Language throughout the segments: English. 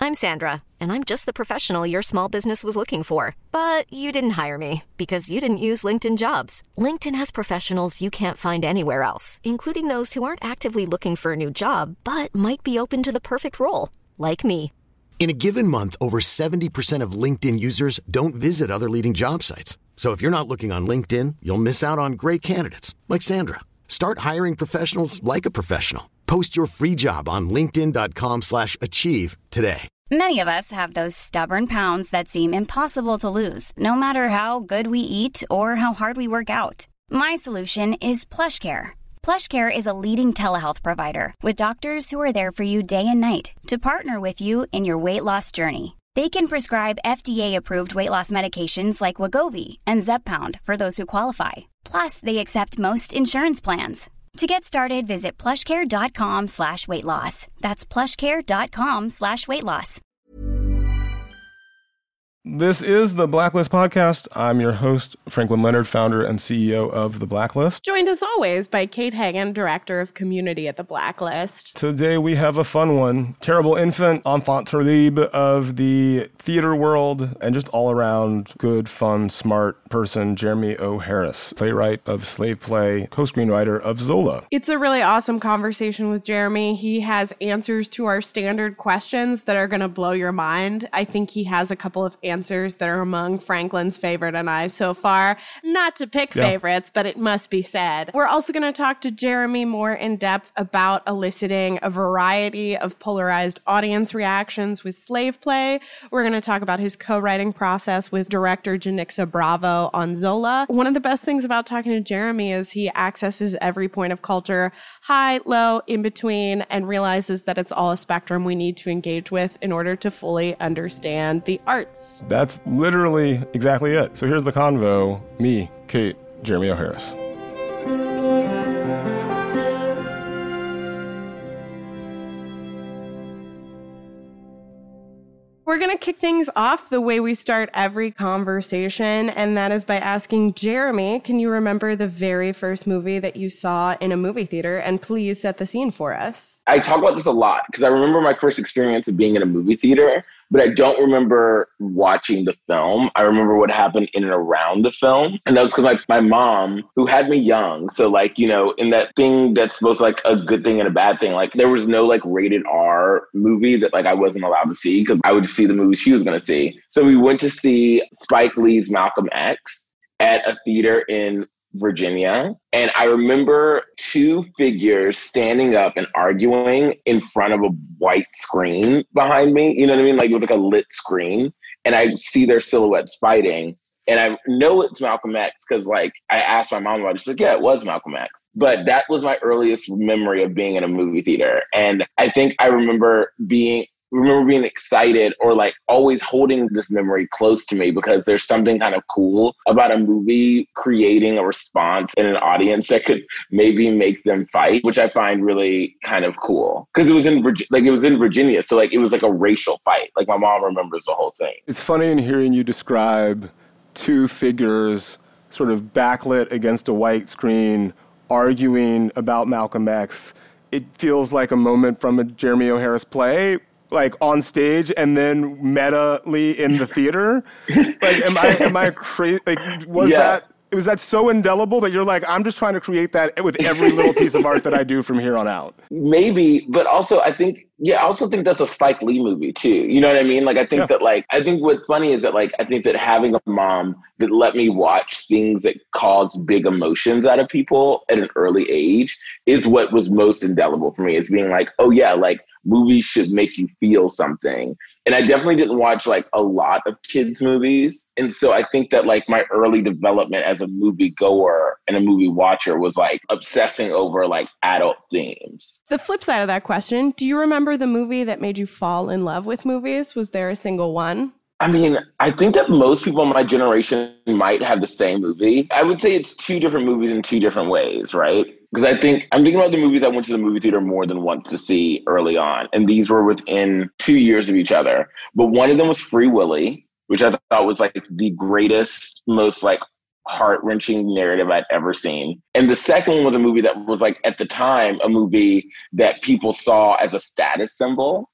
I'm Sandra, and I'm just the professional your small business was looking for. But you didn't hire me because you didn't use LinkedIn Jobs. LinkedIn has professionals you can't find anywhere else, including those who aren't actively looking for a new job, but might be open to the perfect role, like me. In a given month, over 70% of LinkedIn users don't visit other leading job sites. So if you're not looking on LinkedIn, you'll miss out on great candidates like Sandra. Start hiring professionals like a professional. Post your free job on linkedin.com/achieve today. Many of us have those stubborn pounds that seem impossible to lose, no matter how good we eat or how hard we work out. My solution is PlushCare. PlushCare is a leading telehealth provider with doctors who are there for you day and night to partner with you in your weight loss journey. They can prescribe FDA-approved weight loss medications like Wegovy and Zepbound for those who qualify. Plus, they accept most insurance plans. To get started, visit plushcare.com/weightloss. That's plushcare.com/weightloss. This is the Blacklist Podcast. I'm your host, Franklin Leonard, founder and CEO of The Blacklist. Joined as always by Kate Hagan, Director of Community at The Blacklist. Today we have a fun one. Terrible infant, enfant terrible of the theater world, and just all around good, fun, smart person, Jeremy O. Harris, playwright of Slave Play, co-screenwriter of Zola. It's a really awesome conversation with Jeremy. He has answers to our standard questions that are going to blow your mind. I think he has a couple of answers that are among Franklin's favorite and I so far. Not to pick favorites, but it must be said. We're also going to talk to Jeremy more in depth about eliciting a variety of polarized audience reactions with Slave Play. We're going to talk about his co-writing process with director Janixa Bravo on Zola. One of the best things about talking to Jeremy is he accesses every point of culture, high, low, in between, and realizes that it's all a spectrum we need to engage with in order to fully understand the arts. That's literally exactly it. So here's the convo. Me, Kate, Jeremy O. Harris. We're going to kick things off the way we start every conversation, and that is by asking Jeremy, can you remember the very first movie that you saw in a movie theater? And please set the scene for us. I talk about this a lot because I remember my first experience of being in a movie theater, but I don't remember watching the film. I remember what happened in and around the film. And that was because my mom, who had me young, so in that thing that's both like a good thing and a bad thing, like there was no like rated R movie that like I wasn't allowed to see because I would see the movies she was going to see. So we went to see Spike Lee's Malcolm X at a theater in Virginia. And I remember two figures standing up and arguing in front of a white screen behind me. You know what I mean? Like it was like a lit screen. And I see their silhouettes fighting. And I know it's Malcolm X because like I asked my mom about it. She's like, yeah, it was Malcolm X. But that was my earliest memory of being in a movie theater. And I think I remember being excited or like always holding this memory close to me because there's something kind of cool about a movie creating a response in an audience that could maybe make them fight, which I find really kind of cool because it was in Virginia. So like it was like a racial fight. Like my mom remembers the whole thing. It's funny in hearing you describe two figures sort of backlit against a white screen arguing about Malcolm X. It feels like a moment from a Jeremy O. Harris play, like on stage and then meta-ly in the theater. Like, am I crazy? Like, was that so indelible that you're like, I'm just trying to create that with every little piece of art that I do from here on out? Maybe, but also I think that's a Spike Lee movie too. You know what I mean? Like, I think that I think what's funny is that like, I think that having a mom that let me watch things that cause big emotions out of people at an early age is what was most indelible for me, is being like, oh yeah, like movies should make you feel something. And I definitely didn't watch like a lot of kids movies. And so I think that like my early development as a movie goer and a movie watcher was like obsessing over like adult themes. The flip side of that question, do you remember the movie that made you fall in love with movies? Was there a single one? I mean, I think that most people in my generation might have the same movie. I would say it's two different movies in two different ways, right? Because I'm thinking about the movies I went to the movie theater more than once to see early on. And these were within 2 years of each other. But one of them was Free Willy, which I thought was like the greatest, most like heart-wrenching narrative I'd ever seen. And the second one was a movie that was like, at the time, a movie that people saw as a status symbol.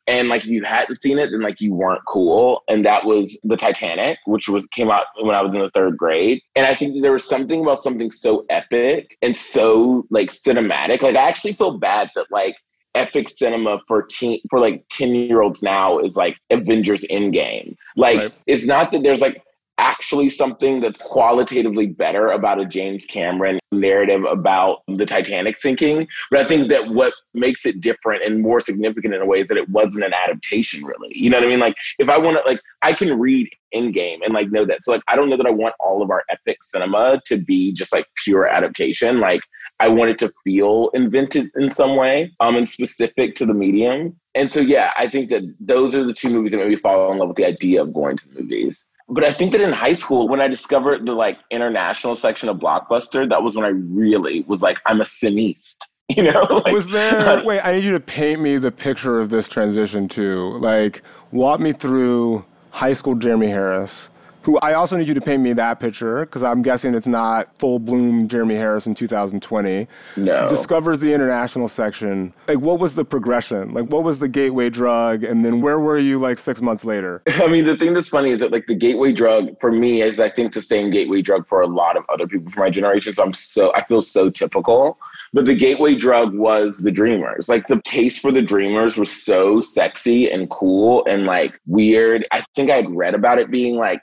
And like, if you hadn't seen it, then like you weren't cool. And that was the Titanic, which came out when I was in the 3rd grade. And I think there was something about something so epic and so like cinematic. Like, I actually feel bad that like epic cinema for like 10-year-olds now is like Avengers Endgame. Like, right. It's not that there's like actually something that's qualitatively better about a James Cameron narrative about the Titanic sinking. But I think that what makes it different and more significant in a way is that it wasn't an adaptation, really. You know what I mean? Like, if I want to, like, I can read Endgame and like know that. So like, I don't know that I want all of our epic cinema to be just like pure adaptation. Like, I want it to feel invented in some way, and specific to the medium. And so, yeah, I think that those are the 2 movies that made me fall in love with the idea of going to the movies. But I think that in high school, when I discovered the like international section of Blockbuster, that was when I really was like, I'm a cineast. You know, like, was there, wait, I need you to paint me the picture of this transition too. Like, walk me through high school Jeremy Harris, who I also need you to paint me that picture, because I'm guessing it's not full bloom Jeremy Harris in 2020. No. Discovers the international section. Like, what was the progression? Like, what was the gateway drug? And then where were you like 6 months later? I mean, the thing that's funny is that like the gateway drug for me is, I think, the same gateway drug for a lot of other people from my generation. So I feel so typical. But the gateway drug was the Dreamers. Like, the case for the Dreamers was so sexy and cool and like weird. I think I had read about it being like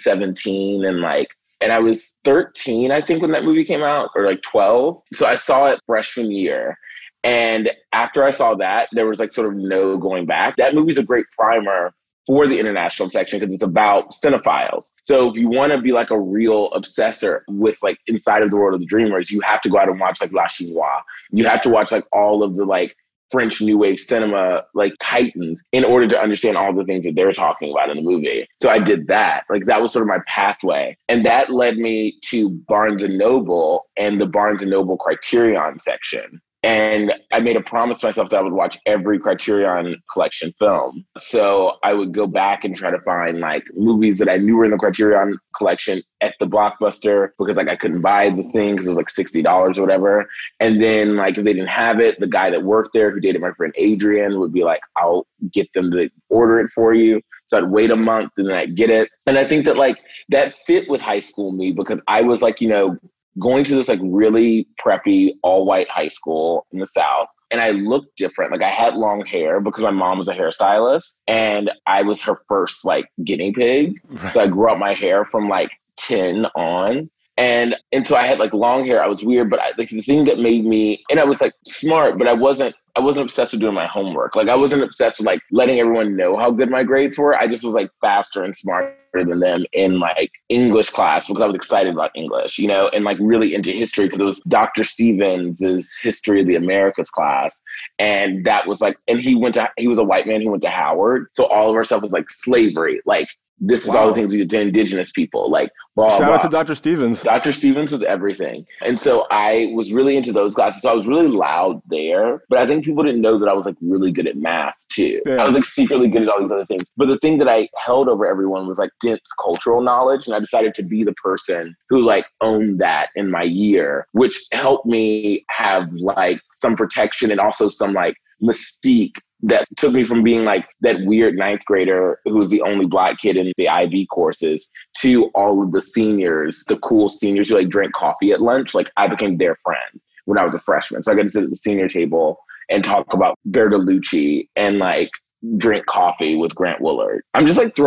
NC-17 and I was 13, I think, when that movie came out, or like 12. So I saw it freshman year. And after I saw that, there was like sort of no going back. That movie's a great primer for the international section because it's about cinephiles. So if you want to be like a real obsessor with like inside of the world of the Dreamers, you have to go out and watch like La Chinoise. You have to watch like all of the like French New Wave cinema, like titans, in order to understand all the things that they're talking about in the movie. So I did that. Like, that was sort of my pathway. And that led me to Barnes & Noble and the Barnes & Noble Criterion section. And I made a promise to myself that I would watch every Criterion Collection film. So I would go back and try to find like movies that I knew were in the Criterion Collection at the Blockbuster, because like I couldn't buy the thing because it was like $60 or whatever. And then like if they didn't have it, the guy that worked there who dated my friend Adrian would be like, I'll get them to order it for you. So I'd wait a month and then I'd get it. And I think that like that fit with high school me, because I was like, you know, going to this like really preppy all-white high school in the South. And I looked different. Like, I had long hair because my mom was a hairstylist and I was her first like guinea pig. Right. So I grew up my hair from like 10 on. And so I had like long hair. I was weird, but like the thing that made me, and I was like smart, but I wasn't obsessed with doing my homework. Like, I wasn't obsessed with like letting everyone know how good my grades were. I just was like faster and smarter than them in like English class because I was excited about English, you know, and like really into history because it was Dr. Stevens' History of the Americas class. And that was like, and he was a white man who went to Howard. So all of our stuff was like slavery, like, this is all the things we did to indigenous people, like, blah, Shout blah. out to Dr. Stevens. Dr. Stevens was everything. And so I was really into those classes. So I was really loud there. But I think people didn't know that I was like really good at math too. Yeah. I was like secretly good at all these other things. But the thing that I held over everyone was like dense cultural knowledge. And I decided to be the person who like owned that in my year, which helped me have like some protection and also some like mystique that took me from being like that weird 9th grader who was the only Black kid in the IB courses to all of the seniors, the cool seniors who like drank coffee at lunch. Like, I became their friend when I was a freshman. So I got to sit at the senior table and talk about Bertolucci and like drink coffee with Grant Willard. I'm just like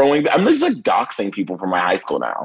doxing people from my high school now.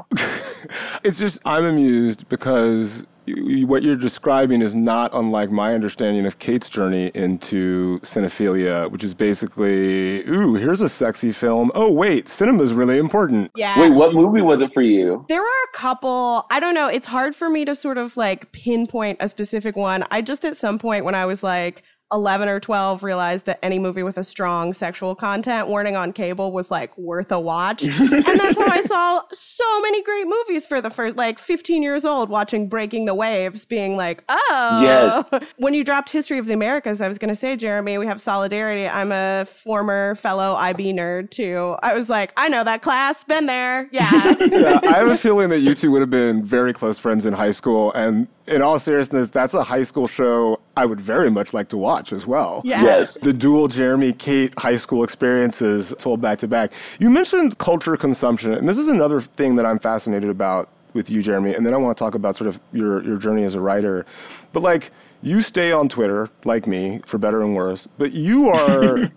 It's just, I'm amused because what you're describing is not unlike my understanding of Kate's journey into cinephilia, which is basically, ooh, here's a sexy film. Oh, wait, cinema's really important. Yeah. Wait, what movie was it for you? There were a couple. I don't know. It's hard for me to sort of like pinpoint a specific one. I just at some point when I was like 11 or 12 realized that any movie with a strong sexual content warning on cable was like worth a watch. And that's how I saw so many great movies for the first, like 15 years old, watching Breaking the Waves, being like, oh. Yes. When you dropped History of the Americas, I was going to say, Jeremy, we have solidarity. I'm a former fellow IB nerd too. I was like, I know that class, been there. Yeah. Yeah, I have a feeling that you two would have been very close friends in high school. And In all seriousness, that's a high school show I would very much like to watch as well. Yes. The dual Jeremy-Kate high school experiences told back to back. You mentioned culture consumption, and this is another thing that I'm fascinated about with you, Jeremy, and then I want to talk about sort of your journey as a writer. But like, you stay on Twitter, like me, for better and worse, but you are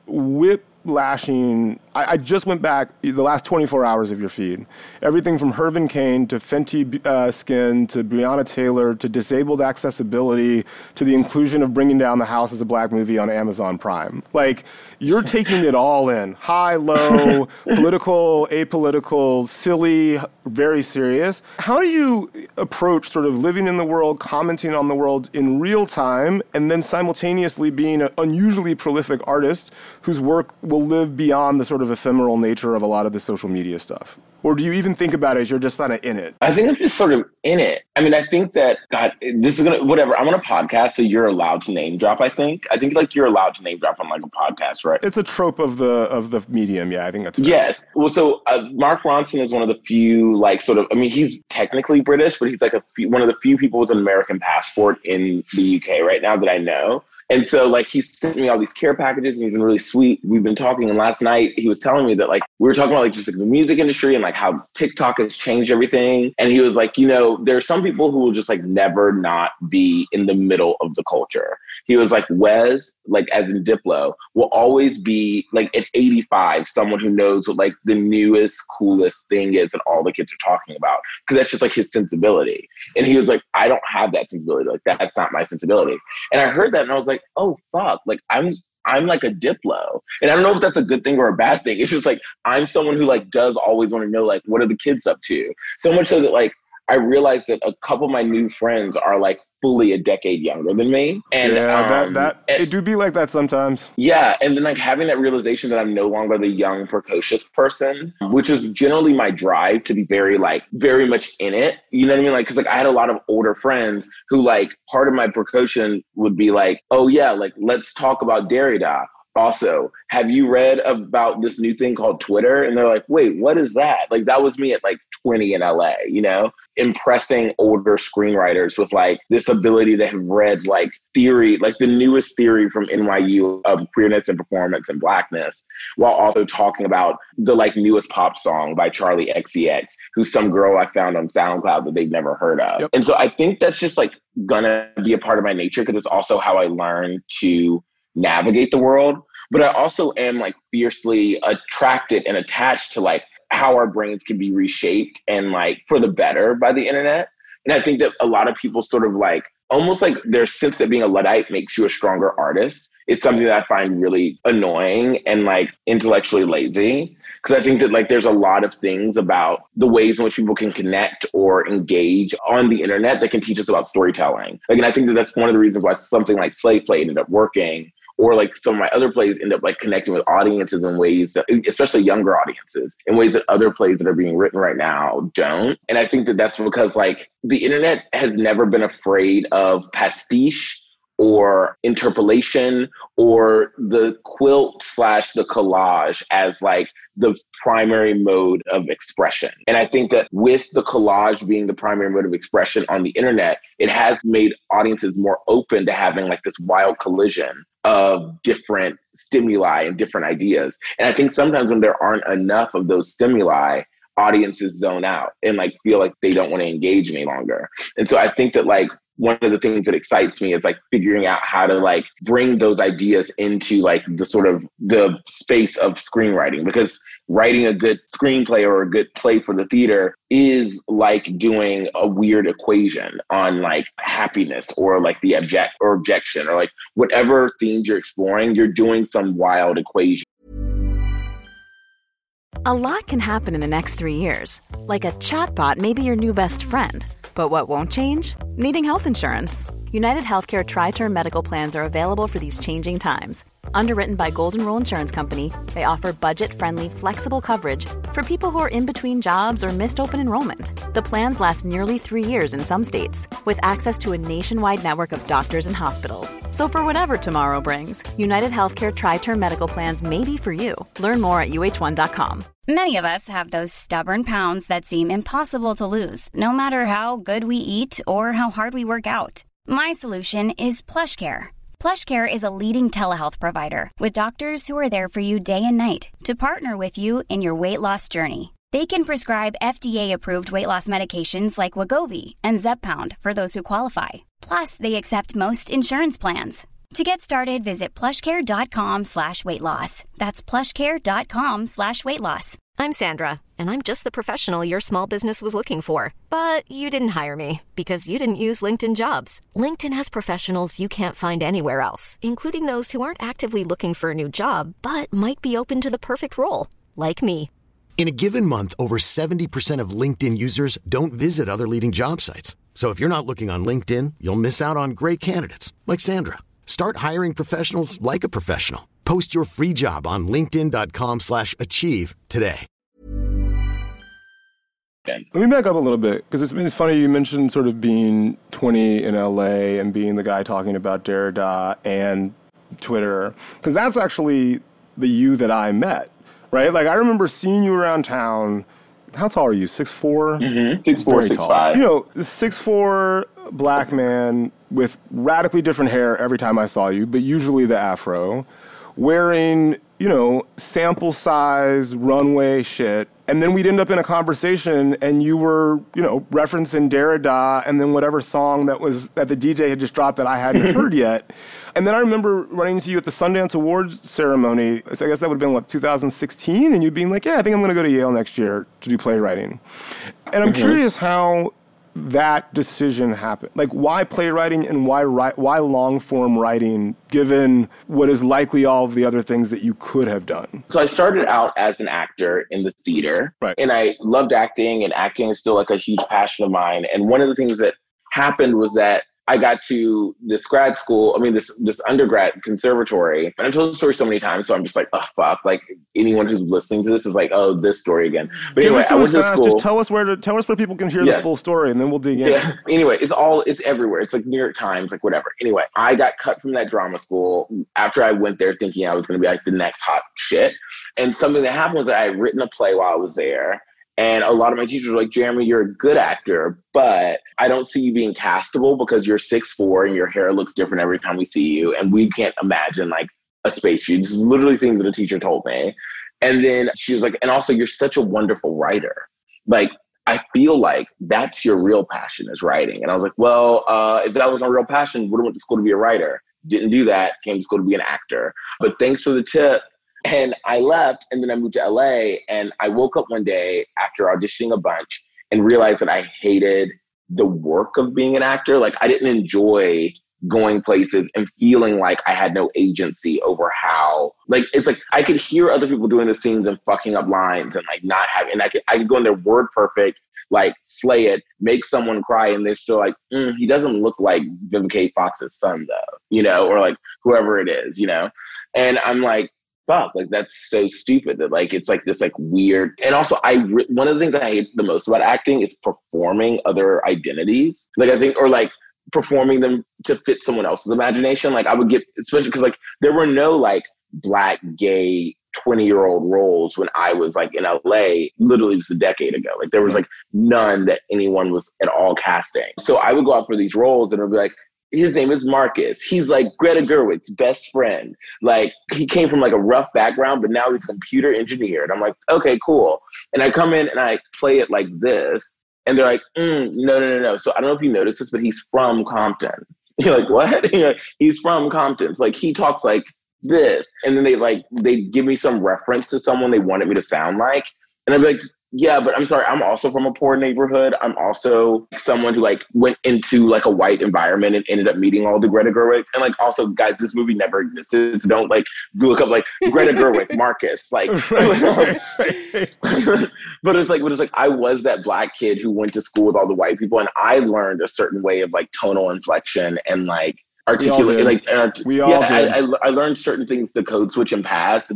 whiplashing. I just went back the last 24 hours of your feed. Everything from Hervin Kane to Fenty Skin to Breonna Taylor to disabled accessibility to the inclusion of Bringing Down the House as a black movie on Amazon Prime. Like, you're taking it all in. High, low, political, apolitical, silly, very serious. How do you approach sort of living in the world, commenting on the world in real time, and then simultaneously being an unusually prolific artist whose work will live beyond the sort of ephemeral nature of a lot of the social media stuff? Or do you even think about it as you're just kind of in it? I think I'm just sort of in it. I mean, I think that, God, this is whatever. I'm on a podcast, so you're allowed to name drop, I think. I think like you're allowed to name drop on like a podcast, right? It's a trope of the medium. Yeah, I think that's fair. Yes. Well, so Mark Ronson is one of the few, like, sort of, I mean, he's technically British, but he's like one of the few people with an American passport in the UK right now that I know. And so, like, he sent me all these care packages, and he's been really sweet. We've been talking, and last night he was telling me that, like, we were talking about, like, just like the music industry and, like, how TikTok has changed everything. And he was like, you know, there are some people who will just, like, never not be in the middle of the culture. He was like, Wes, like, as in Diplo, will always be, like, at 85, someone who knows what, like, the newest, coolest thing is that all the kids are talking about. Because that's just, like, his sensibility. And he was like, I don't have that sensibility. Like, that's not my sensibility. And I heard that, and I was like, oh, fuck, like I'm like a Diplo. And I don't know if that's a good thing or a bad thing. It's just like, I'm someone who like does always want to know, like, what are the kids up to? So much so that like, I realized that a couple of my new friends are like fully a decade younger than me. And it do be like that sometimes. Yeah. And then like having that realization that I'm no longer the young, precocious person, which is generally my drive to be very much in it. You know what I mean? Like, cause like I had a lot of older friends who like part of my precaution would be like, oh yeah, like let's talk about Derrida. Also, have you read about this new thing called Twitter? And they're like, wait, what is that? Like, that was me at like 20 in LA, you know, impressing older screenwriters with like this ability to have read like theory, like the newest theory from NYU of queerness and performance and blackness, while also talking about the like newest pop song by Charlie XCX, who's some girl I found on SoundCloud that they've never heard of. Yep. And so I think that's just like gonna be a part of my nature because it's also how I learn to navigate the world. But I also am like fiercely attracted and attached to like how our brains can be reshaped and like for the better by the internet. And I think that a lot of people sort of like almost like their sense that being a Luddite makes you a stronger artist is something that I find really annoying and like intellectually lazy. Because I think that like there's a lot of things about the ways in which people can connect or engage on the internet that can teach us about storytelling. Like, and I think that that's one of the reasons why something like Slave Play ended up working, or like some of my other plays end up like connecting with audiences in ways that, especially younger audiences, in ways that other plays that are being written right now don't. And I think that that's because like the internet has never been afraid of pastiche or interpolation or the quilt / the collage as like the primary mode of expression. And I think that with the collage being the primary mode of expression on the internet, it has made audiences more open to having like this wild collision of different stimuli and different ideas. And I think sometimes when there aren't enough of those stimuli, audiences zone out and like feel like they don't want to engage any longer. And so I think that like one of the things that excites me is like figuring out how to like bring those ideas into like the sort of the space of screenwriting, because writing a good screenplay or a good play for the theater is like doing a weird equation on like happiness or like the objection or like whatever themes you're exploring, you're doing some wild equation. A lot can happen in the next 3 years. Like a chatbot may be your new best friend. But what won't change? Needing health insurance. United Healthcare Tri-Term Medical Plans are available for these changing times. Underwritten by Golden Rule Insurance Company, they offer budget-friendly, flexible coverage For people who are in between jobs or missed open enrollment, the plans last nearly 3 years in some states, with access to a nationwide network of doctors and hospitals. So for whatever tomorrow brings, United Healthcare Tri-Term Medical Plans may be for you. Learn more at uh1.com. Many of us have those stubborn pounds that seem impossible to lose, no matter how good we eat or how hard we work out. My solution is PlushCare. PlushCare is a leading telehealth provider with doctors who are there for you day and night to partner with you in your weight loss journey. They can prescribe FDA-approved weight loss medications like Wegovy and Zepbound for those who qualify. Plus, they accept most insurance plans. To get started, visit plushcare.com/weightloss. That's plushcare.com/weightloss. I'm Sandra, and I'm just the professional your small business was looking for. But you didn't hire me because you didn't use LinkedIn Jobs. LinkedIn has professionals you can't find anywhere else, including those who aren't actively looking for a new job, but might be open to the perfect role, like me. In a given month, over 70% of LinkedIn users don't visit other leading job sites. So if you're not looking on LinkedIn, you'll miss out on great candidates like Sandra. Start hiring professionals like a professional. Post your free job on linkedin.com/achieve today. Let me back up a little bit, because it's funny you mentioned sort of being 20 in LA and being the guy talking about Derrida and Twitter, because that's actually the you that I met, right? Like, I remember seeing you around town. How tall are you? 6'4"? Mm-hmm. 6'4", 6'5". You know, 6'4" black man with radically different hair every time I saw you, but usually the afro, wearing, you know, sample size runway shit. And then we'd end up in a conversation and you were, you know, referencing Derrida and then whatever song that the DJ had just dropped that I hadn't heard yet. And then I remember running into you at the Sundance Awards ceremony. So I guess that would have been, 2016? And you being like, yeah, I think I'm going to go to Yale next year to do playwriting. And I'm curious how that decision happened. Like, why playwriting and why long-form writing, given what is likely all of the other things that you could have done? So I started out as an actor in the theater, right, and I loved acting, and acting is still like a huge passion of mine. And one of the things that happened was that I got to this grad school, this undergrad conservatory, and I've told the story so many times, so I'm just like, oh, fuck. Like, anyone who's listening to this is like, oh, this story again. But anyway, I went to school. Just tell us where people can hear the full story, and then we'll dig in. Yeah. Anyway, it's everywhere. It's like New York Times, like whatever. Anyway, I got cut from that drama school after I went there thinking I was going to be like the next hot shit. And something that happened was that I had written a play while I was there. And a lot of my teachers were like, Jeremy, you're a good actor, but I don't see you being castable because you're 6'4" and your hair looks different every time we see you. And we can't imagine like a space for you. This is literally things that a teacher told me. And then she was like, and also you're such a wonderful writer. Like, I feel like that's your real passion is writing. And I was like, well, if that was my real passion, would have went to school to be a writer. Didn't do that. Came to school to be an actor. But thanks for the tip. And I left, and then I moved to LA, and I woke up one day after auditioning a bunch and realized that I hated the work of being an actor. Like, I didn't enjoy going places and feeling like I had no agency over how, like, it's like I could hear other people doing the scenes and fucking up lines and like not having, and I could go in there word perfect, like slay it, make someone cry, and they're still like, he doesn't look like Vivica Fox's son though, you know, or like whoever it is, you know? And I'm like, fuck, like that's so stupid that like it's like this like weird. And also one of the things that I hate the most about acting is performing other identities. Like, I think, or like performing them to fit someone else's imagination. Like, I would get, especially because like there were no like black gay 20-year-old roles when I was like in LA, literally just a decade ago. Like, there was like none that anyone was at all casting. So I would go out for these roles and it would be like, his name is Marcus. He's like Greta Gerwig's best friend. Like, he came from like a rough background, but now he's a computer engineer. And I'm like, okay, cool. And I come in and I play it like this. And they're like, no. So I don't know if you noticed this, but he's from Compton. You're like, what? You're like, he's from Compton. So like, he talks like this. And then they give me some reference to someone they wanted me to sound like. And I'd be like, yeah, but I'm sorry, I'm also from a poor neighborhood. I'm also someone who like went into like a white environment and ended up meeting all the Greta Gerwigs. And like, also, guys, this movie never existed. So don't like look up like Greta Gerwig, Marcus, like. But it's like I was that black kid who went to school with all the white people, and I learned a certain way of like tonal inflection and like articulate. I learned certain things to code switch and pass that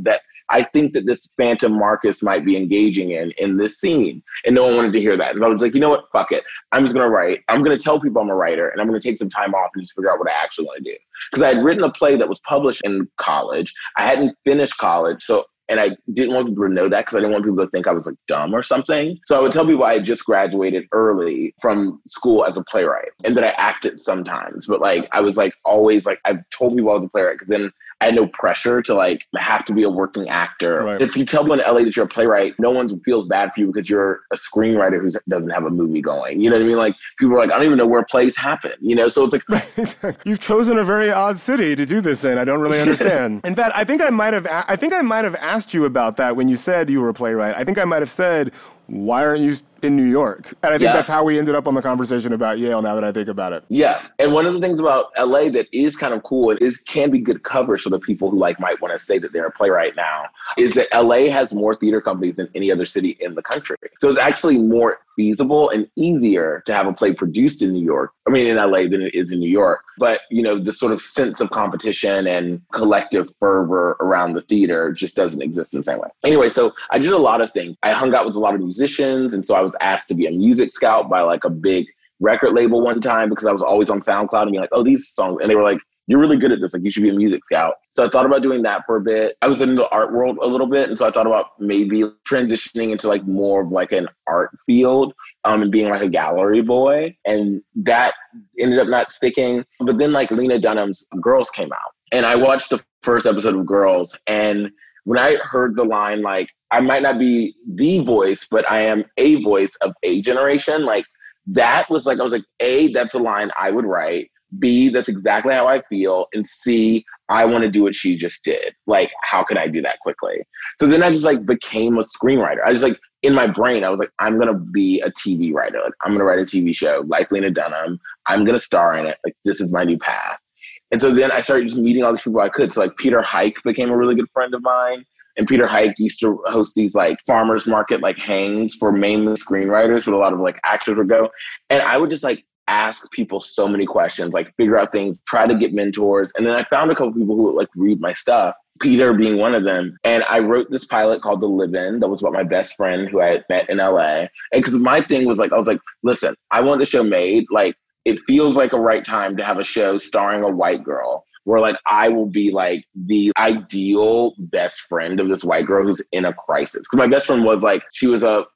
I think that this Phantom Marcus might be engaging in this scene. And no one wanted to hear that. And I was like, you know what? Fuck it. I'm just going to write. I'm going to tell people I'm a writer, and I'm going to take some time off and just figure out what I actually want to do. Because I had written a play that was published in college. I hadn't finished college. And I didn't want people to know that because I didn't want people to think I was like dumb or something. So I would tell people I had just graduated early from school as a playwright and that I acted sometimes. But like, I was like always like, I told people I was a playwright because then I had no pressure to like have to be a working actor. Right. If you tell people in LA that you're a playwright, no one feels bad for you because you're a screenwriter who doesn't have a movie going. You know what I mean? Like people are like, I don't even know where plays happen. You know, so it's like you've chosen a very odd city to do this in. I don't really understand. In fact, I think I might have asked you about that when you said you were a playwright. I think I might have said, why aren't you in New York? And I think that's how we ended up on the conversation about Yale, now that I think about it. Yeah. And one of the things about LA that is kind of cool and can be good coverage for the people who like might want to say that they're a playwright now is that LA has more theater companies than any other city in the country. So it's actually more feasible and easier to have a play produced in New York, in LA than it is in New York. But, the sort of sense of competition and collective fervor around the theater just doesn't exist in the same way. Anyway, so I did a lot of things. I hung out with a lot of musicians. And so I was asked to be a music scout by like a big record label one time because I was always on SoundCloud and being like, oh, these songs. And they were like, you're really good at this. Like, you should be a music scout. So I thought about doing that for a bit. I was in the art world a little bit. And so I thought about maybe transitioning into like more of like an art field and being like a gallery boy. And that ended up not sticking. But then like Lena Dunham's Girls came out. And I watched the first episode of Girls. And when I heard the line, like, I might not be the voice, but I am a voice of a generation. Like, that was like, I was like, A, that's a line I would write. B, that's exactly how I feel. And C, I want to do what she just did. Like, how can I do that quickly? So then I just like became a screenwriter. I just like, in my brain, I was like, I'm going to be a TV writer. Like, I'm going to write a TV show like Lena Dunham. I'm going to star in it. Like, this is my new path. And so then I started just meeting all these people I could. So like Peter Hike became a really good friend of mine. And Peter Hike used to host these like farmers market like hangs for mainly screenwriters, but a lot of like actors would go. And I would just like ask people so many questions, like figure out things, try to get mentors. And then I found a couple people who would like read my stuff, Peter being one of them. And I wrote this pilot called The Live-In that was about my best friend who I had met in LA. And because my thing was like, I was like, listen, I want the show made. Like, it feels like a right time to have a show starring a white girl where like I will be like the ideal best friend of this white girl who's in a crisis. Because my best friend was like, she was a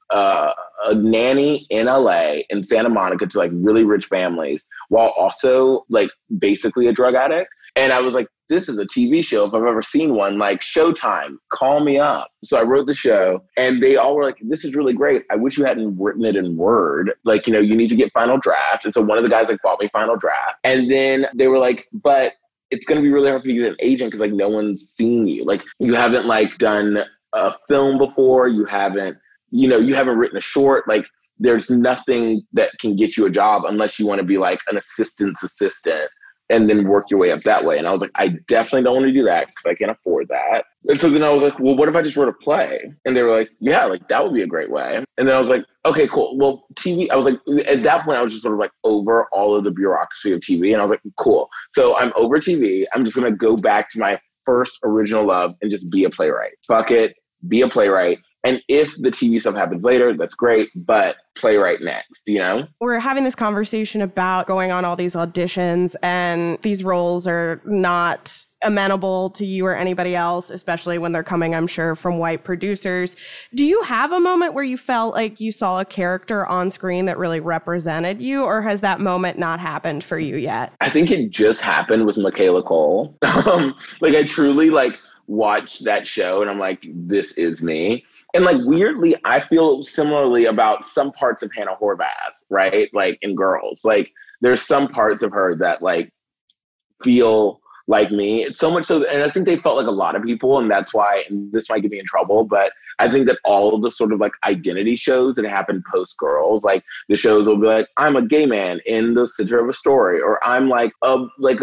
nanny in LA in Santa Monica to like really rich families while also like basically a drug addict. And I was like, this is a TV show. If I've ever seen one, like Showtime, call me up. So I wrote the show and they all were like, this is really great. I wish you hadn't written it in Word. Like, you need to get Final Draft. And so one of the guys like bought me Final Draft. And then they were like, but it's going to be really hard for you to get an agent because like no one's seen you. Like you haven't like done a film before. You haven't written a short. Like there's nothing that can get you a job unless you want to be like an assistant's assistant and then work your way up that way. And I was like, I definitely don't want to do that because I can't afford that. And so then I was like, well, what if I just wrote a play? And they were like, yeah, like that would be a great way. And then I was like, okay, cool. Well, TV, I was like, at that point, I was just sort of like over all of the bureaucracy of TV. And I was like, cool. So I'm over TV. I'm just going to go back to my first original love and just be a playwright. Fuck it, be a playwright. And if the TV stuff happens later, that's great, but playwright next, We're having this conversation about going on all these auditions and these roles are not amenable to you or anybody else, especially when they're coming, I'm sure, from white producers. Do you have a moment where you felt like you saw a character on screen that really represented you, or has that moment not happened for you yet? I think it just happened with Michaela Cole. Like I truly watched that show and I'm like, this is me. And like weirdly, I feel similarly about some parts of Hannah Horvath, right? Like in Girls, like there's some parts of her that like feel like me. It's so much so, and I think they felt like a lot of people, and that's why, and this might get me in trouble, but I think that all of the sort of like identity shows that happen post Girls, like the shows will be like, I'm a gay man in the center of a story, or I'm like a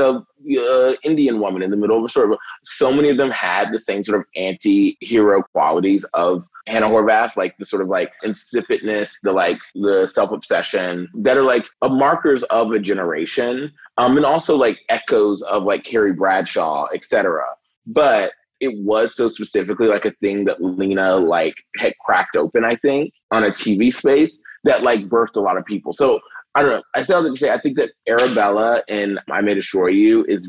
Indian woman in the middle of a story. But so many of them had the same sort of anti-hero qualities of Hannah Horvath, like the sort of like insipidness, the self-obsession that are like markers of a generation, and also like echoes of like Carrie Bradshaw, etc. But it was so specifically like a thing that Lena like had cracked open, I think, on a TV space that like birthed a lot of people. So I don't know. I still have to say, I think that Arabella in I May Destroy You is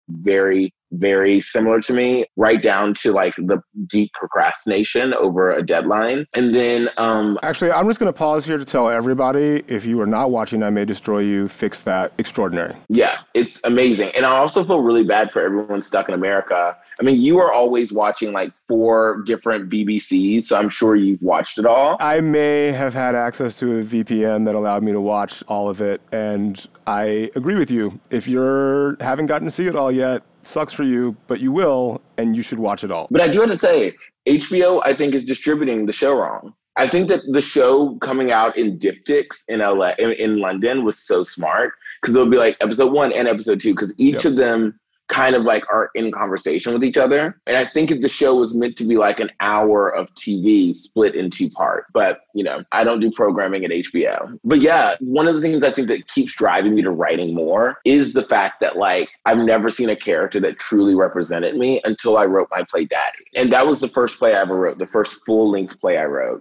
very, very similar to me, right down to like the deep procrastination over a deadline. And then actually, I'm just going to pause here to tell everybody, if you are not watching I May Destroy You, fix that. Extraordinary. Yeah, it's amazing. And I also feel really bad for everyone stuck in America. I mean, you are always watching like 4 different BBCs, so I'm sure you've watched it all. I may have had access to a VPN that allowed me to watch all of it, and I agree with you. If you haven't gotten to see it all yet, sucks for you, but you will, and you should watch it all. But I do have to say, HBO, I think, is distributing the show wrong. I think that the show coming out in diptychs in LA, in London, was so smart, because it'll be like episode 1 and episode 2, because each of them kind of like are in conversation with each other. And I think if the show was meant to be like an hour of TV split in 2 parts, but you know, I don't do programming at HBO. But yeah, one of the things I think that keeps driving me to writing more is the fact that like, I've never seen a character that truly represented me until I wrote my play Daddy. And that was the first play I ever wrote, the first full-length play I wrote.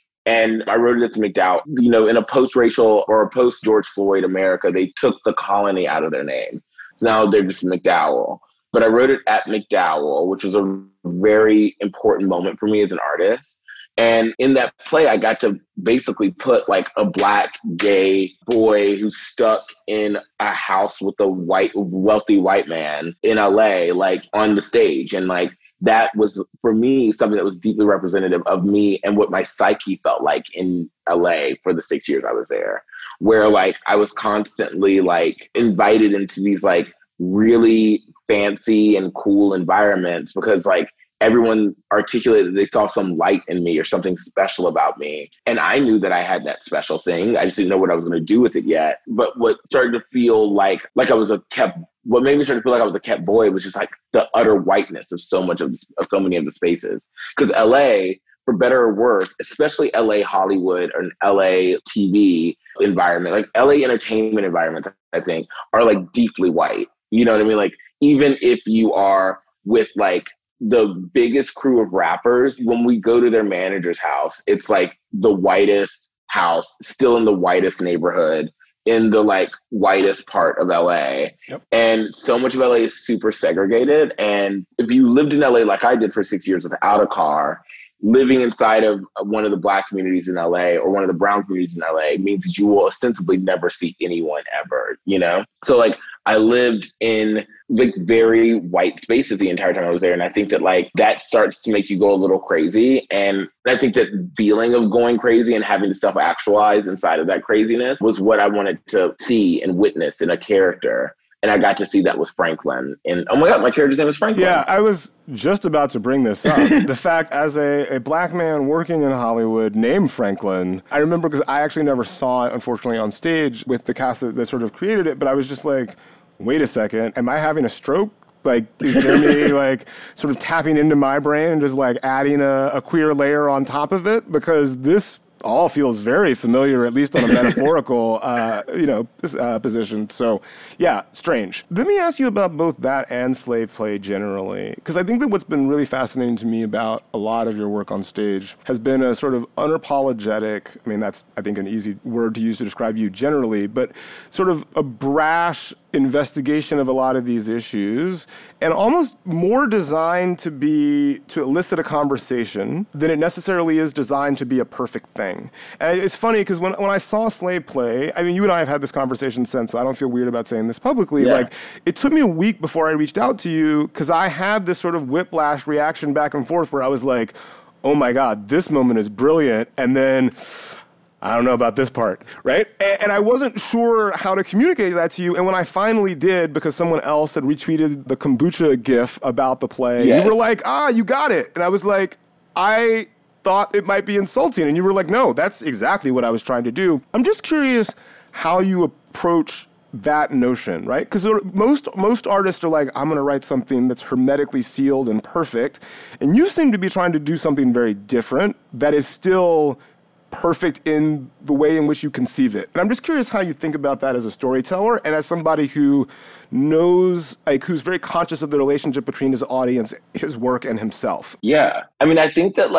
And I wrote it at the McDowell. You know, in a post-racial or a post-George Floyd America, they took the colony out of their name. So now they're just McDowell. But I wrote it at McDowell, which was a very important moment for me as an artist. And in that play, I got to basically put like a Black gay boy who's stuck in a house with a wealthy white man in LA, like on the stage. And like, that was, for me, something that was deeply representative of me and what my psyche felt like in LA for the 6 years I was there, where like I was constantly like invited into these like really fancy and cool environments because like everyone articulated they saw some light in me or something special about me. And I knew that I had that special thing. I just didn't know what I was going to do with it yet. But what started to feel like I was what made me start to feel like I was a kept boy was just like the utter whiteness of so many of the spaces. Because LA, for better or worse, especially LA Hollywood or an LA TV environment, like LA entertainment environments, I think, are like deeply white. You know what I mean? Like, even if you are with like the biggest crew of rappers, when we go to their manager's house, it's like the whitest house, still in the whitest neighborhood, in the like whitest part of LA. Yep. And so much of LA is super segregated. And if you lived in LA like I did for 6 years without a car, living inside of one of the Black communities in LA or one of the brown communities in LA means that you will ostensibly never see anyone ever, you know? So like I lived in like very white spaces the entire time I was there. And I think that like that starts to make you go a little crazy. And I think that feeling of going crazy and having to self-actualize inside of that craziness was what I wanted to see and witness in a character. And I got to see that with Franklin. And oh my God, my character's name is Franklin. Yeah, I was just about to bring this up. The fact, as a Black man working in Hollywood named Franklin, I remember because I actually never saw it, unfortunately, on stage with the cast that sort of created it. But I was just like, wait a second, am I having a stroke? Like, is Jeremy like sort of tapping into my brain and just like adding a queer layer on top of it? Because this all feels very familiar, at least on a metaphorical, position. So, yeah, strange. Let me ask you about both that and slave play generally, because I think that what's been really fascinating to me about a lot of your work on stage has been a sort of unapologetic, I mean, that's, I think, an easy word to use to describe you generally, but sort of a brash investigation of a lot of these issues, and almost more designed to elicit a conversation than it necessarily is designed to be a perfect thing. And it's funny because when I saw Slave Play, I mean, you and I have had this conversation since, so I don't feel weird about saying this publicly. Yeah. Like, it took me a week before I reached out to you because I had this sort of whiplash reaction back and forth where I was like, oh my God, this moment is brilliant. And then I don't know about this part, right? And I wasn't sure how to communicate that to you. And when I finally did, because someone else had retweeted the kombucha gif about the play, yes, you were like, you got it. And I was like, I thought it might be insulting. And you were like, no, that's exactly what I was trying to do. I'm just curious how you approach that notion, right? Because most artists are like, I'm going to write something that's hermetically sealed and perfect. And you seem to be trying to do something very different that is still perfect in the way in which you conceive it. And I'm just curious how you think about that as a storyteller and as somebody who knows, like, who's very conscious of the relationship between his audience, his work, and himself. Yeah. I mean, I think that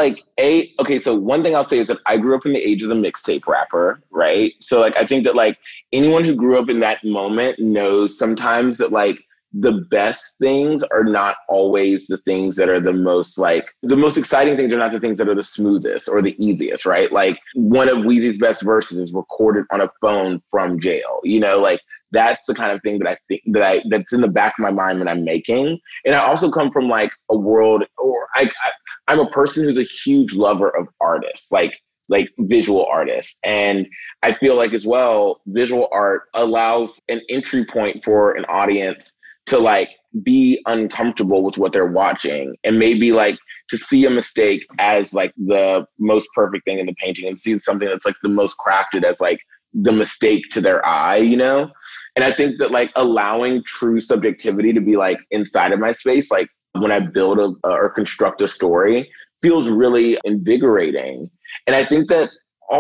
so one thing I'll say is that I grew up in the age of the mixtape rapper, right? So like, I think that like anyone who grew up in that moment knows sometimes that like the best things are not always the things that are the most exciting things are not the things that are the smoothest or the easiest, right? Like one of Weezy's best verses is recorded on a phone from jail, you know, like that's the kind of thing that I think that's in the back of my mind when I'm making. And I also come from like a world, or I'm a person who's a huge lover of artists, like visual artists. And I feel like as well, visual art allows an entry point for an audience to like be uncomfortable with what they're watching and maybe like to see a mistake as like the most perfect thing in the painting and see something that's like the most crafted as like the mistake to their eye, you know? And I think that like allowing true subjectivity to be like inside of my space, like when I build or construct a story, feels really invigorating. And I think that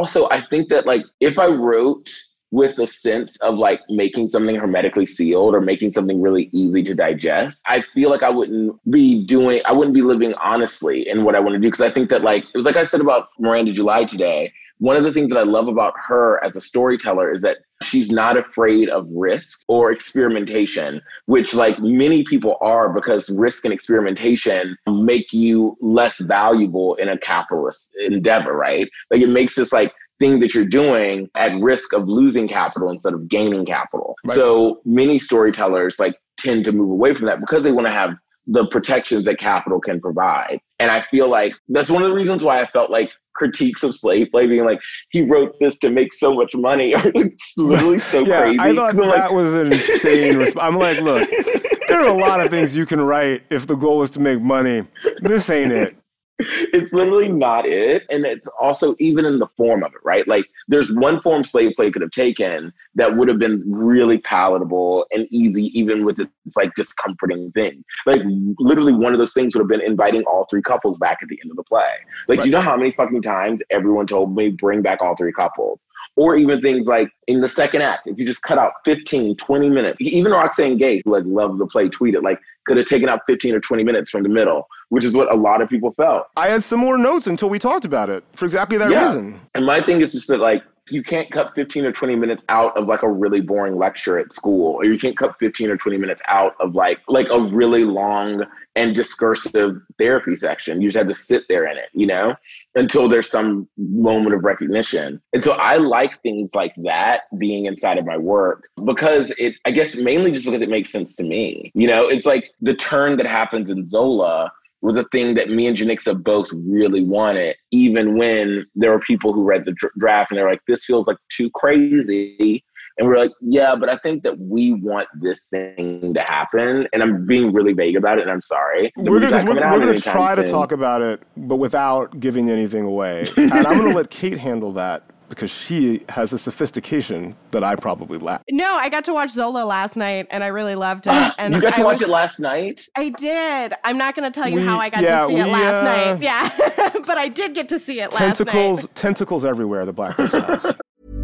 like if I wrote with the sense of like making something hermetically sealed or making something really easy to digest, I feel like I wouldn't be living honestly in what I want to do. Because I think that like, it was like I said about Miranda July today, one of the things that I love about her as a storyteller is that she's not afraid of risk or experimentation, which like many people are, because risk and experimentation make you less valuable in a capitalist endeavor, right? Like it makes this like thing that you're doing at risk of losing capital instead of gaining capital. Right. So many storytellers like tend to move away from that because they want to have the protections that capital can provide. And I feel like that's one of the reasons why I felt like critiques of Slave Play being like, he wrote this to make so much money, are literally so crazy. I thought that was an insane response. I'm like, look, there are a lot of things you can write if the goal is to make money. This ain't it. It's literally not it. And it's also even in the form of it, right? Like there's one form Slave Play could have taken that would have been really palatable and easy, even with its like discomforting things. Like literally one of those things would have been inviting all three couples back at the end of the play. Like, do you know how many fucking times everyone told me bring back all three couples? Or even things like in the second act, if you just cut out 15, 20 minutes, even Roxane Gay, who like loves the play, tweeted like could have taken out 15 or 20 minutes from the middle, which is what a lot of people felt. I had similar notes until we talked about it for exactly that reason. And my thing is just that like, you can't cut 15 or 20 minutes out of like a really boring lecture at school, or you can't cut 15 or 20 minutes out of like a really long and discursive therapy section. You just have to sit there in it, you know, until there's some moment of recognition. And so I like things like that being inside of my work because I guess mainly just because it makes sense to me. You know, it's like the turn that happens in Zola was a thing that me and Janixa both really wanted, even when there were people who read the draft and they're like, this feels like too crazy. And we're like, yeah, but I think that we want this thing to happen. And I'm being really vague about it, and I'm sorry. We're going to try to talk about it, but without giving anything away. And I'm going to let Kate handle that, because she has a sophistication that I probably lack. No, I got to watch Zola last night, and I really loved it. And you got to watch it last night? I did. I'm not going to tell you how I got to see it last night. Yeah, but I did get to see it last night. Tentacles everywhere, the Blackbird house.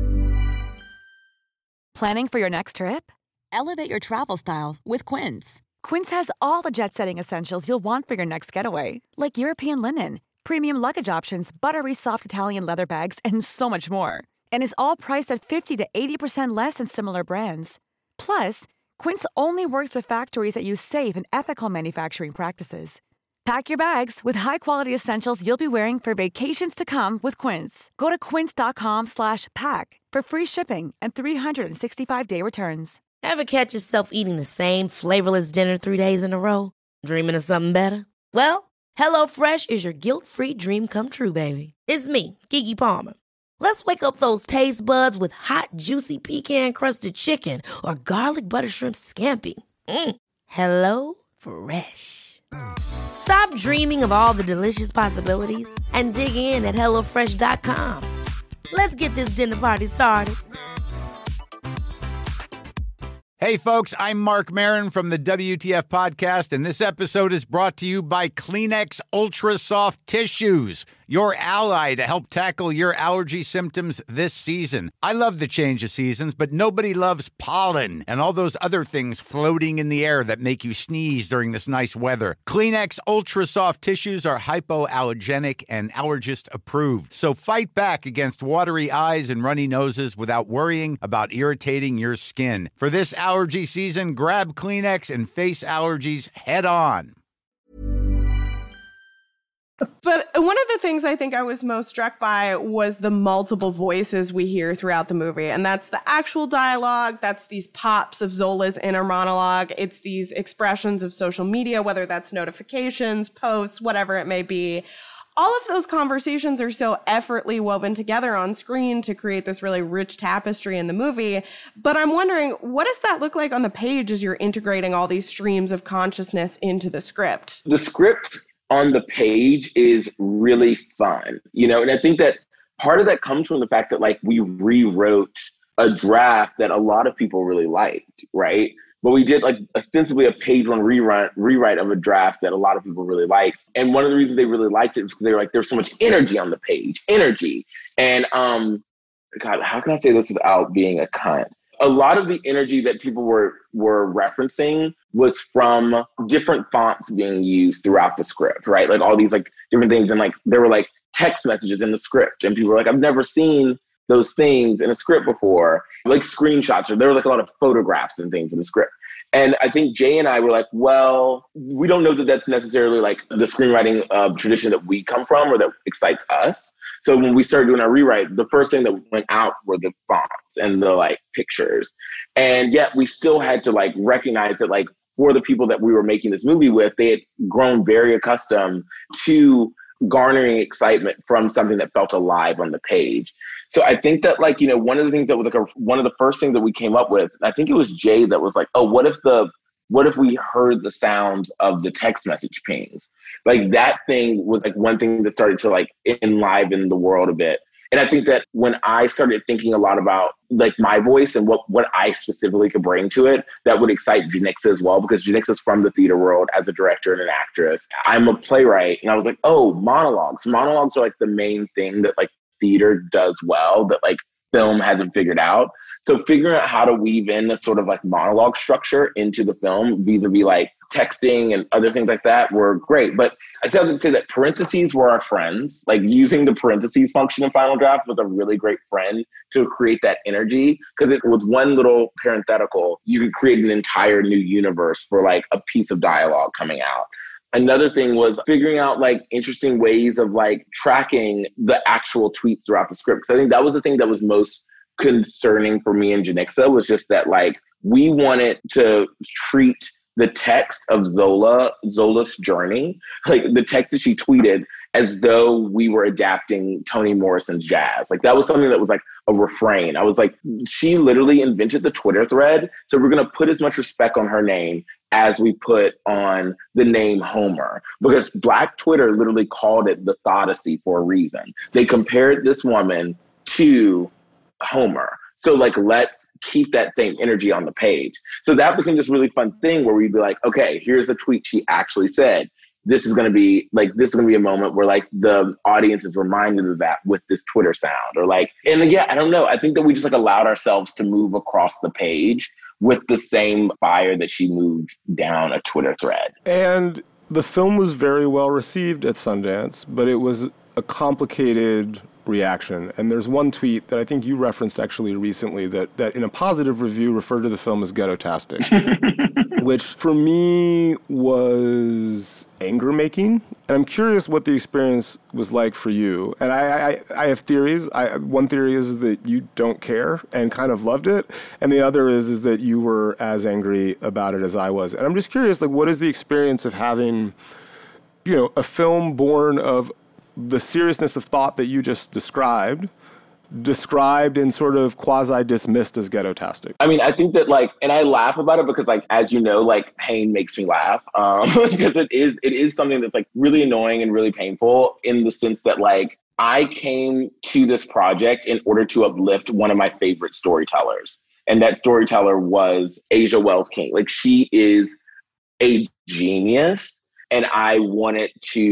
Planning for your next trip? Elevate your travel style with Quince. Quince has all the jet-setting essentials you'll want for your next getaway, like European linen, premium luggage options, buttery soft Italian leather bags, and so much more. And is all priced at 50 to 80% less than similar brands. Plus, Quince only works with factories that use safe and ethical manufacturing practices. Pack your bags with high-quality essentials you'll be wearing for vacations to come with Quince. Go to quince.com/pack for free shipping and 365-day returns. Ever catch yourself eating the same flavorless dinner 3 days in a row? Dreaming of something better? Well, HelloFresh is your guilt-free dream come true, baby. It's me, Keke Palmer. Let's wake up those taste buds with hot, juicy pecan-crusted chicken or garlic butter shrimp scampi. Hello Fresh. Stop dreaming of all the delicious possibilities and dig in at HelloFresh.com. Let's get this dinner party started. Hey, folks, I'm Mark Maron from the WTF Podcast, and this episode is brought to you by Kleenex Ultra Soft Tissues, your ally to help tackle your allergy symptoms this season. I love the change of seasons, but nobody loves pollen and all those other things floating in the air that make you sneeze during this nice weather. Kleenex Ultra Soft Tissues are hypoallergenic and allergist approved. So fight back against watery eyes and runny noses without worrying about irritating your skin. For this allergy season, grab Kleenex and face allergies head on. But one of the things I think I was most struck by was the multiple voices we hear throughout the movie. And that's the actual dialogue. That's these pops of Zola's inner monologue. It's these expressions of social media, whether that's notifications, posts, whatever it may be. All of those conversations are so effortlessly woven together on screen to create this really rich tapestry in the movie. But I'm wondering, what does that look like on the page as you're integrating all these streams of consciousness into the script? The script on the page is really fun, and I think that part of that comes from the fact that like we rewrote a draft that a lot of people really liked, right? But we did like ostensibly a page one rewrite of a draft that a lot of people really liked. And one of the reasons they really liked it was because they were like, there's so much energy on the page, energy. And God, how can I say this without being a cunt? A lot of the energy that people were referencing was from different fonts being used throughout the script, right? Like all these like different things. And like there were like text messages in the script. And people were like, I've never seen those things in a script before, like screenshots, or there were like a lot of photographs and things in the script. And I think Jay and I were like, well, we don't know that that's necessarily like the screenwriting tradition that we come from or that excites us. So when we started doing our rewrite, the first thing that went out were the fonts and the like pictures. And yet we still had to like recognize that like for the people that we were making this movie with, they had grown very accustomed to garnering excitement from something that felt alive on the page. So I think that like, one of the things that was like one of the first things that we came up with, I think it was Jay that was like, oh, what if we heard the sounds of the text message pings? Like that thing was like one thing that started to like enliven the world a bit. And I think that when I started thinking a lot about like my voice and what I specifically could bring to it, that would excite Janixa as well, because Janixa's from the theater world as a director and an actress. I'm a playwright. And I was like, oh, monologues. Monologues are like the main thing that like theater does well, that like film hasn't figured out. So figuring out how to weave in a sort of like monologue structure into the film vis-a-vis like texting and other things like that were great. But I still have to say that parentheses were our friends. Like using the parentheses function in Final Draft was a really great friend to create that energy, because it with one little parenthetical, you could create an entire new universe for like a piece of dialogue coming out. Another thing was figuring out like interesting ways of like tracking the actual tweets throughout the script. Because I think that was the thing that was most concerning for me and Janixa, was just that like we wanted to treat the text of Zola's journey, like the text that she tweeted, as though we were adapting Toni Morrison's jazz. Like that was something that was like a refrain. I was like, she literally invented the Twitter thread. So we're going to put as much respect on her name as we put on the name Homer, because Black Twitter literally called it the Thodacy for a reason. They compared this woman to Homer. So like, let's keep that same energy on the page. So that became this really fun thing where we'd be like, okay, here's a tweet she actually said. This is going to be a moment where like the audience is reminded of that with this Twitter sound, or like, and yeah, I don't know. I think that we just like allowed ourselves to move across the page with the same fire that she moved down a Twitter thread. And the film was very well received at Sundance, but it was a complicated reaction. And there's one tweet that I think you referenced actually recently that in a positive review referred to the film as ghetto-tastic, which for me was anger-making. And I'm curious what the experience was like for you. And I have theories. One theory is that you don't care and kind of loved it. And the other is that you were as angry about it as I was. And I'm just curious, like, what is the experience of having, a film born of the seriousness of thought that you just described and sort of quasi-dismissed as ghetto-tastic? I mean, I think that and I laugh about it because as you know, pain makes me laugh, because it is something that's really annoying and really painful, in the sense that I came to this project in order to uplift one of my favorite storytellers. And that storyteller was Asia Wells King. She is a genius, and I wanted to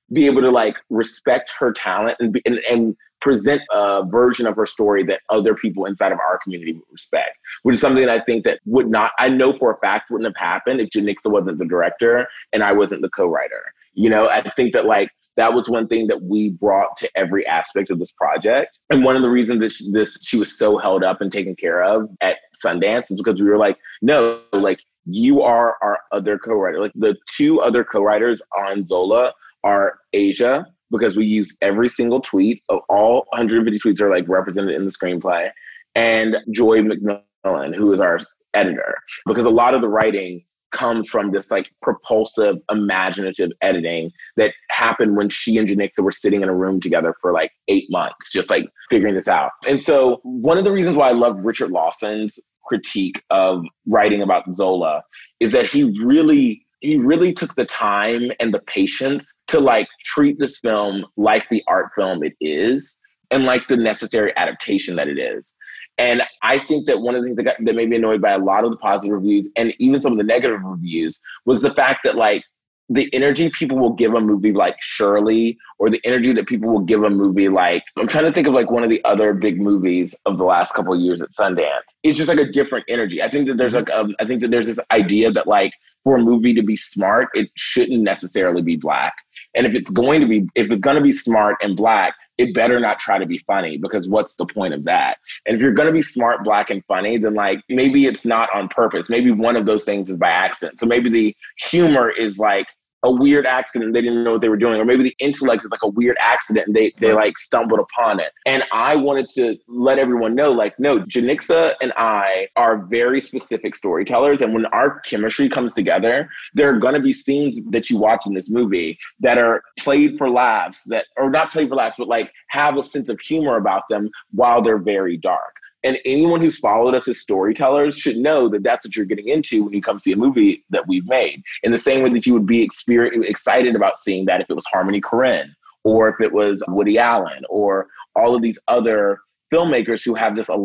be able to like respect her talent and present a version of her story that other people inside of our community would respect, which is something that I think that I know for a fact wouldn't have happened if Janixa wasn't the director and I wasn't the co-writer. I think that like, that was one thing that we brought to every aspect of this project. And one of the reasons that she was so held up and taken care of at Sundance is because we were like, no, like you are our other co-writer. Like the two other co-writers on Zola are Asia, because we used every single tweet of all 150 tweets are like represented in the screenplay, and Joy McMillan, who is our editor, because a lot of the writing comes from this like propulsive, imaginative editing that happened when she and Janixa were sitting in a room together for like 8 months, just like figuring this out. And so one of the reasons why I love Richard Lawson's critique of writing about Zola is that he really took the time and the patience to like treat this film like the art film it is and like the necessary adaptation that it is. And I think that one of the things that made me annoyed by a lot of the positive reviews and even some of the negative reviews was the fact that like the energy people will give a movie like Shirley, or the energy that people will give a movie like, I'm trying to think of like one of the other big movies of the last couple of years at Sundance. It's just like a different energy. I think that there's like, I think that there's this idea that like for a movie to be smart, it shouldn't necessarily be Black. And if it's going to be smart and Black, it better not try to be funny, because what's the point of that? And if you're going to be smart, Black, and funny, then like maybe it's not on purpose. Maybe one of those things is by accident. So maybe the humor is like a weird accident. They didn't know what they were doing. Or maybe the intellect is like a weird accident and they like stumbled upon it. And I wanted to let everyone know, like, no, Janixa and I are very specific storytellers. And when our chemistry comes together, there are going to be scenes that you watch in this movie that are played for laughs, or not played for laughs, but like have a sense of humor about them while they're very dark. And anyone who's followed us as storytellers should know that that's what you're getting into when you come see a movie that we've made. In the same way that you would be excited about seeing that if it was Harmony Korine, or if it was Woody Allen, or all of these other filmmakers who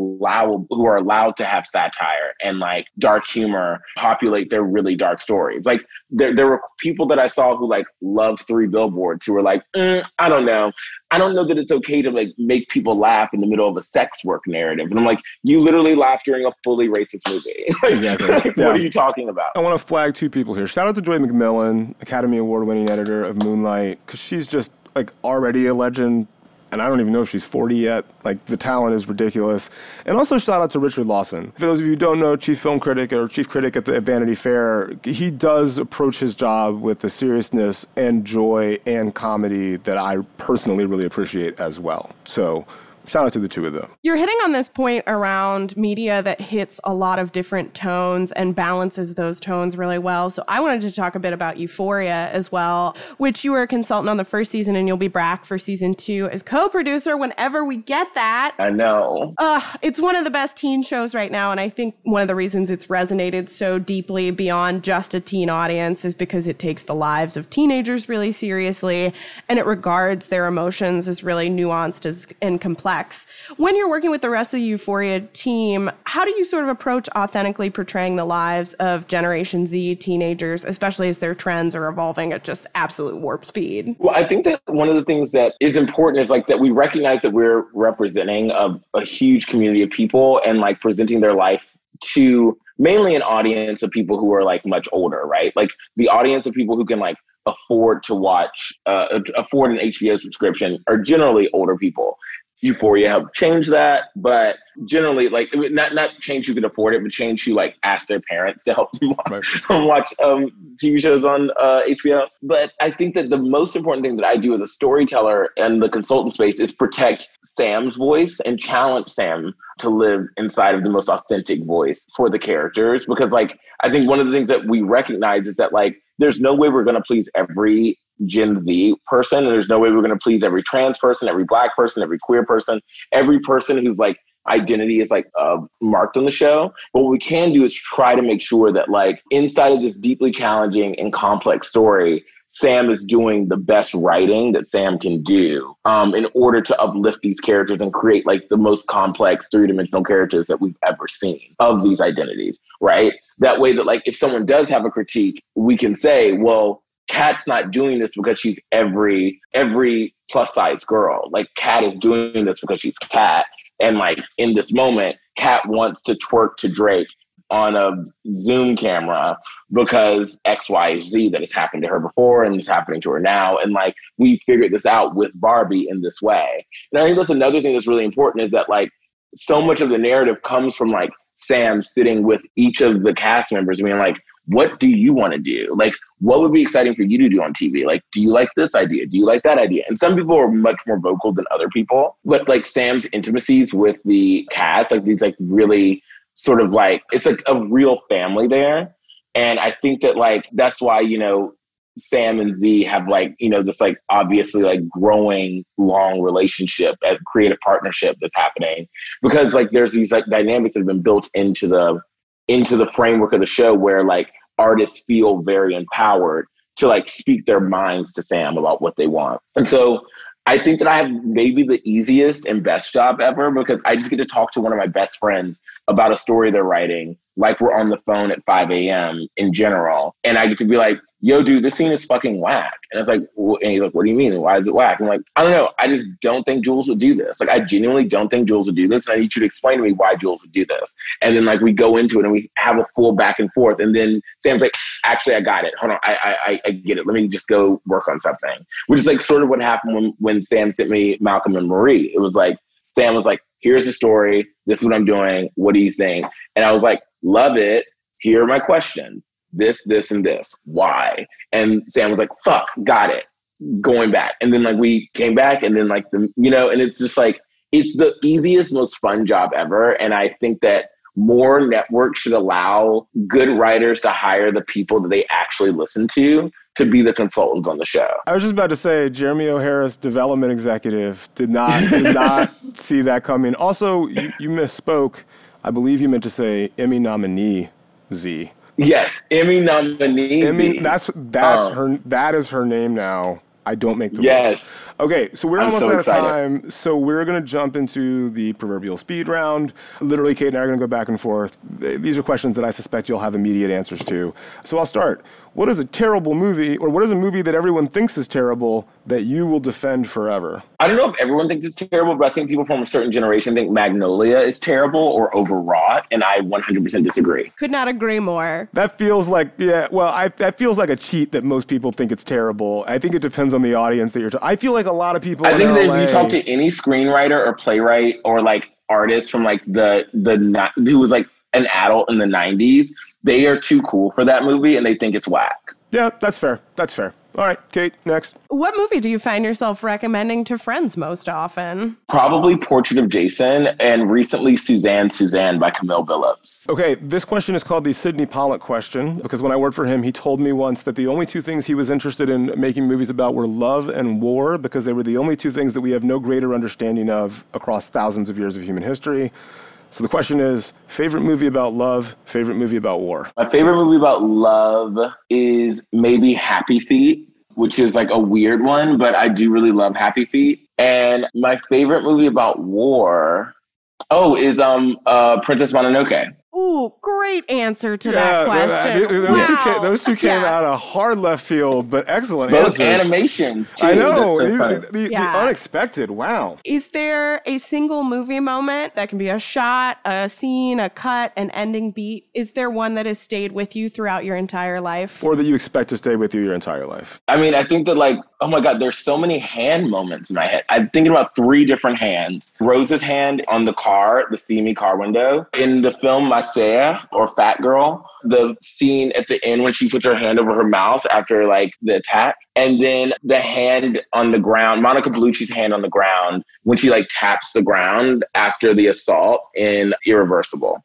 are allowed to have satire and like dark humor populate their really dark stories. Like there were people that I saw who like loved Three Billboards who were like, I don't know that it's okay to like make people laugh in the middle of a sex work narrative. And I'm like, you literally laughed during a fully racist movie. Exactly. What are you talking about? I want to flag two people here. Shout out to Joy McMillan, Academy Award-winning editor of Moonlight, because she's just like already a legend. And I don't even know if she's 40 yet. Like, the talent is ridiculous. And also shout out to Richard Lawson. For those of you who don't know, chief critic at Vanity Fair, he does approach his job with the seriousness and joy and comedy that I personally really appreciate as well. So shout out to the two of them. You're hitting on this point around media that hits a lot of different tones and balances those tones really well. So I wanted to talk a bit about Euphoria as well, which you were a consultant on the first season, and you'll be back for season 2 as co-producer whenever we get that. I know. It's one of the best teen shows right now. And I think one of the reasons it's resonated so deeply beyond just a teen audience is because it takes the lives of teenagers really seriously, and it regards their emotions as really nuanced and complex. When you're working with the rest of the Euphoria team, how do you sort of approach authentically portraying the lives of Generation Z teenagers, especially as their trends are evolving at just absolute warp speed? Well, I think that one of the things that is important is like that we recognize that we're representing a huge community of people and like presenting their life to mainly an audience of people who are like much older, right? Like the audience of people who can like afford to watch, afford an HBO subscription are generally older people. Euphoria helped change that, but generally, like, not change who could afford it, but change who like asked their parents to help them watch TV shows on HBO. But I think that the most important thing that I do as a storyteller and the consultant space is protect Sam's voice and challenge Sam to live inside of the most authentic voice for the characters. Because like, I think one of the things that we recognize is that like, there's no way we're going to please every Gen Z person, and there's no way we're going to please every trans person, every Black person, every queer person, every person who's like identity is like marked on the show. But what we can do is try to make sure that like inside of this deeply challenging and complex story, Sam is doing the best writing that Sam can do in order to uplift these characters and create like the most complex 3-dimensional characters that we've ever seen of these identities, right? That way that like if someone does have a critique, we can say, well, Kat's not doing this because she's every plus size girl. Like, Kat is doing this because she's Kat. And like, in this moment, Kat wants to twerk to Drake on a Zoom camera because X, Y, Z that has happened to her before and is happening to her now. And like, we figured this out with Barbie in this way. And I think that's another thing that's really important, is that like, so much of the narrative comes from like Sam sitting with each of the cast members being like, what do you want to do? Like, what would be exciting for you to do on TV? Like, do you like this idea? Do you like that idea? And some people are much more vocal than other people. But like, Sam's intimacies with the cast, like these like really sort of like, it's like a real family there. And I think that like, that's why, you know, Sam and Z have like, you know, this like obviously like growing long relationship, a creative partnership that's happening, because like there's these like dynamics that have been built into the framework of the show where like artists feel very empowered to like speak their minds to Sam about what they want. And so I think that I have maybe the easiest and best job ever, because I just get to talk to one of my best friends about a story they're writing, like we're on the phone at 5 a.m. in general. And I get to be like, yo, dude, this scene is fucking whack. And it's like, and he's like, what do you mean? Why is it whack? I'm like, I don't know. I just don't think Jules would do this. Like, I genuinely don't think Jules would do this. And I need you to explain to me why Jules would do this. And then like, we go into it and we have a full back and forth. And then Sam's like, actually, I got it. Hold on. I get it. Let me just go work on something. Which is like sort of what happened when Sam sent me Malcolm and Marie. It was like, Sam was like, here's the story. This is what I'm doing. What do you think? And I was like, love it. Here are my questions. This, and this. Why? And Sam was like, fuck, got it. Going back. And then like we came back, and then like and it's just like, it's the easiest, most fun job ever. And I think that more networks should allow good writers to hire the people that they actually listen to be the consultants on the show. I was just about to say, Jeremy O'Hara's development executive did not see that coming. Also, you misspoke. I believe you meant to say Emmy nominee Z. Yes, Emmy nominee. Emmy, that's her. That is her name now. I don't make the rules. Okay, so we're almost out of time. So we're going to jump into the proverbial speed round. Literally, Kate and I are going to go back and forth. These are questions that I suspect you'll have immediate answers to. So I'll start. What is a terrible movie, or what is a movie that everyone thinks is terrible that you will defend forever? I don't know if everyone thinks it's terrible, but I think people from a certain generation think Magnolia is terrible or overwrought, and I 100% disagree. Could not agree more. That feels like, that feels like a cheat that most people think it's terrible. I think it depends on the audience that you're talking. I feel like a lot of people I think that if you talk to any screenwriter or playwright or like artist from like who was like an adult in the 90s, they are too cool for that movie and they think it's whack. Yeah, that's fair. All right, Kate, next. What movie do you find yourself recommending to friends most often? Probably Portrait of Jason, and recently Suzanne by Camille Billups. Okay, this question is called the Sidney Pollack question, because when I worked for him, he told me once that the only two things he was interested in making movies about were love and war, because they were the only two things that we have no greater understanding of across thousands of years of human history. So the question is, favorite movie about love, favorite movie about war? My favorite movie about love is maybe Happy Feet, which is like a weird one, but I do really love Happy Feet. And my favorite movie about war, is Princess Mononoke. Ooh, great answer to that question. Those two came out of hard left field, but excellent Both answers. Animations, too. I know. So the unexpected. Wow. Is there a single movie moment that can be a shot, a scene, a cut, an ending beat? Is there one that has stayed with you throughout your entire life? Or that you expect to stay with you your entire life? I mean, I think that like, oh my God, there's so many hand moments in my head. I'm thinking about 3 different hands. Rose's hand on the car, the steamy car window. In the film Masaya, or Fat Girl, the scene at the end when she puts her hand over her mouth after like the attack. And then the hand on the ground, Monica Bellucci's hand on the ground when she like taps the ground after the assault in Irreversible.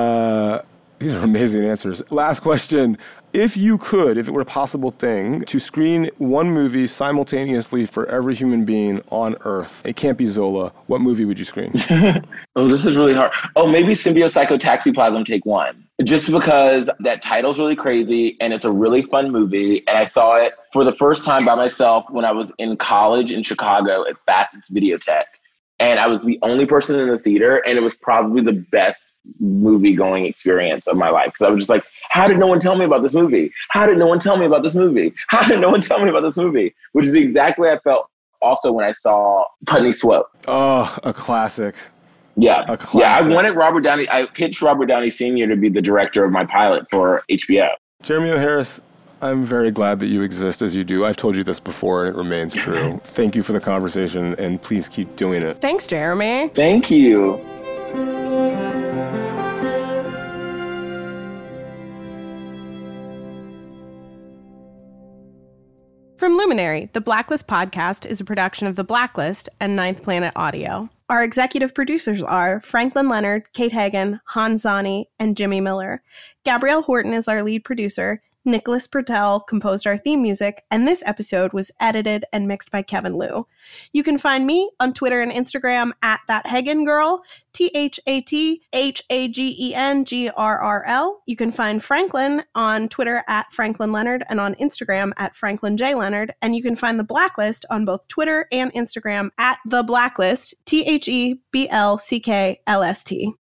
These are amazing answers. Last question. If it were a possible thing, to screen one movie simultaneously for every human being on Earth, it can't be Zola, what movie would you screen? Oh, this is really hard. Oh, maybe Symbiocytotaxiplasm Take 1. Just because that title's really crazy and it's a really fun movie. And I saw it for the first time by myself when I was in college in Chicago at Facet's Videotheque. And I was the only person in the theater, and it was probably the best movie-going experience of my life. Because I was just like, how did no one tell me about this movie? How did no one tell me about this movie? How did no one tell me about this movie? Which is exactly how I felt also when I saw Putney Swope. Oh, a classic. Yeah. A classic. Yeah, I wanted Robert Downey. I pitched Robert Downey Sr. to be the director of my pilot for HBO. Jeremy O. Harris, I'm very glad that you exist as you do. I've told you this before, and it remains true. Thank you for the conversation, and please keep doing it. Thanks, Jeremy. Thank you. From Luminary, the Blacklist podcast is a production of The Blacklist and Ninth Planet Audio. Our executive producers are Franklin Leonard, Kate Hagan, Hans Zani, and Jimmy Miller. Gabrielle Horton is our lead producer. Nicholas Pertel composed our theme music, and this episode was edited and mixed by Kevin Liu. You can find me on Twitter and Instagram at ThatHagenGirl, ThatHagengrrl. You can find Franklin on Twitter at Franklin Leonard and on Instagram at Franklin J. Leonard, and you can find The Blacklist on both Twitter and Instagram at The Blacklist, TheBlacklst.